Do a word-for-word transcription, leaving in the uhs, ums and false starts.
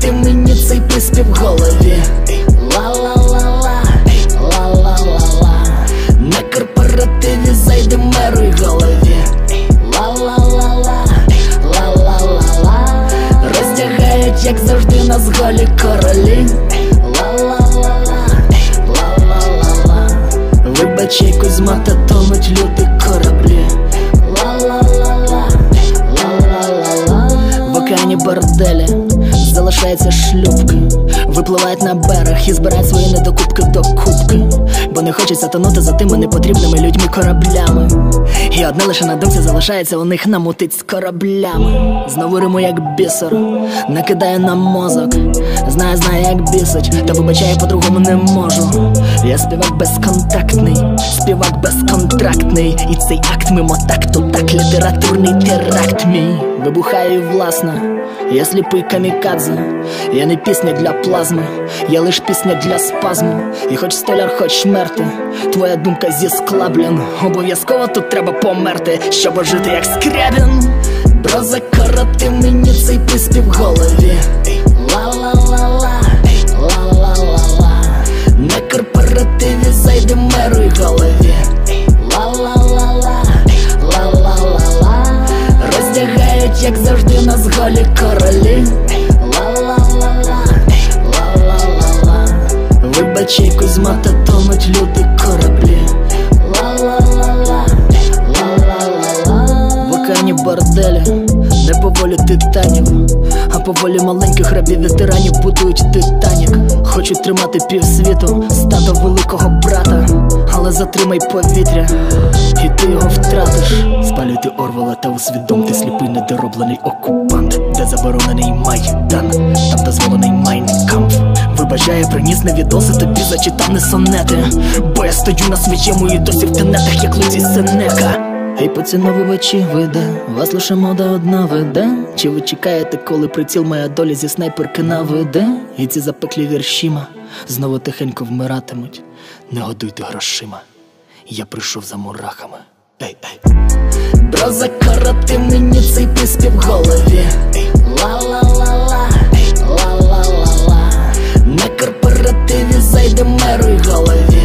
коротив мені цей приспів в голові. Ла-ла-ла-ла, ла-ла-ла-ла. На корпоративі зайде меру й голові. Ла-ла-ла-ла, ла-ла-ла-ла. Роздягають, як завжди, нас голі королі. Ла-ла-ла-ла, ла-ла-ла-ла. Вибачай, Кузьма, та тонуть люди кораблі. Ла-ла-ла-ла, ла-ла-ла-ла. В океані борделі залишаються шлюпки, випливають на берег і збирають свої недокупки до кубки. Бо не хочеться тонути за тими непотрібними людьми кораблями. І одне лише на думці залишається у них намутить з кораблями. Знову риму як бісер, накидає на мозок. Знаю, знаю, як бісить, та вибачаю, по-другому не можу. Я співак безконтактний, співак безконтрактний. І цей акт мимо такту, так літературний теракт мій. Вибухаю власно, я сліпий камікадзе. Я не пісня для плазми, я лиш пісня для спазму. І хоч столяр, хоч мерти, твоя думка зі скла, блін. Обов'язково тут треба померти, щоб ожити як Скрябін. Бро, закоротив мені цей приспів в голові. Ла-ла-ла-ла, ла-ла-ла-ла. На корпоративі зайде меру й голові. Ла-ла-ла-ла, ла-ла-ла-ла. Роздягають, як завжди, нас голі королі. Ла-ла-ла-ла, ла-ла-ла-ла. Вибачай, Кузьма, та тонуть люди кораблі. Ла-ла-ла-ла, ла-ла-ла-ла. В океані борделі не по волі титанів, а по волі маленьких рабів-ветеранів будують Титанік. Хочуть тримати півсвіту, стату великого брата. Але затримай повітря, і ти його втратиш. Спалюйте Орвела та усвідомте, сліпий недороблений окупант. Де заборонений Майдан, там дозволений Майнкампф. Вибачаю, приніс не відоси, тобі зачитав не сонети. Бо я стою на своєму і досі в тенетах, як Луцій Сенека. Ей, поціновувачі, ви де? Вас лише мода одна веде? Чи ви чекаєте, коли приціл моя доля зі снайперки наведе? І ці запеклі віршіма знову тихенько вмиратимуть. Не годуйте грошима, я прийшов за мурахами. Ей, ей. Бро, закоротив мені цей приспів в голові. Ла-ла-ла-ла, ла-ла-ла-ла. На корпоративі зайде меру й голові.